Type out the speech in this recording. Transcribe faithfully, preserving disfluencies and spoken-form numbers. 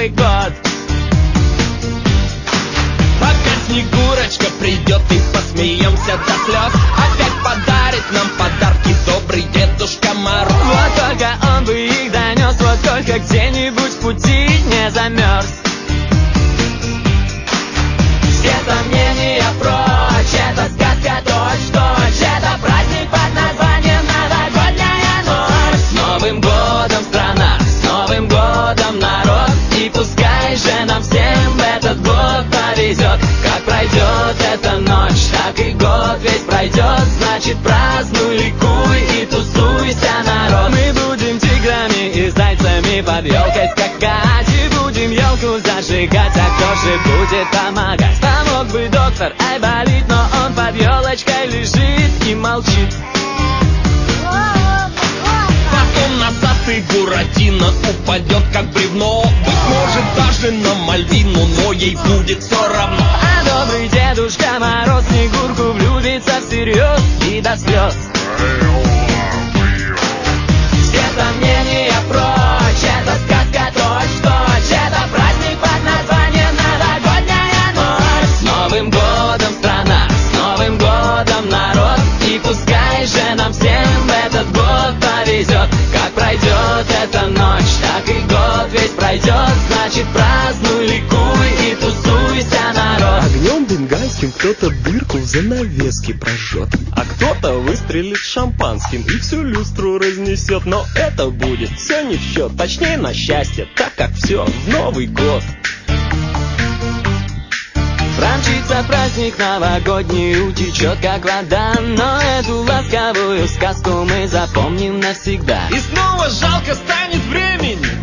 Новый год. Опять Снегурочка придет и посмеемся до слез. Опять подарит нам подарки добрый Дедушка Мороз. Вот только он бы их донес, вот только где-нибудь в пути не замерз. Все сомнения прочь, это сказка точь-в-точь, это праздник под названием Новогодняя ночь. С Новым годом, страна, с Новым годом, народ, и пускай же нам всем в этот год повезет. Как пройдет эта ночь, так и год весь пройдет. Значит, празднуй, ликуй и тусуйся, народ. Мы будем тиграми и зайцами под елкой скакать, и будем елку зажигать, а кто же будет помогать? Помог бы доктор Айболит, но он под елочкой лежит и молчит. Потом носатый Буратино упадет как бревно. Быть может даже на Мальвину, но ей будет все равно. А добрый Дедушка Мороз Снегурку влюбится всерьез и до слез. Все сомнения прочь, это сказка точь-в-точь, это праздник под названием Новогодняя ночь. С Новым годом, страна, с Новым годом, народ, и пускай же нам всем в этот год повезет. Как пройдет эта ночь, так и год весь пройдет. Значит, празднуй, ликуй и тусуйся, народ. Огнем бенгальским кто-то дырку в занавеске прожжет, а кто-то выстрелит шампанским и всю люстру разнесет. Но это будет все не в счет, точнее на счастье, так как все в Новый год. Промчится праздник новогодний, утечет как вода, но эту ласковую сказку мы запомним навсегда. И снова жалко станет времени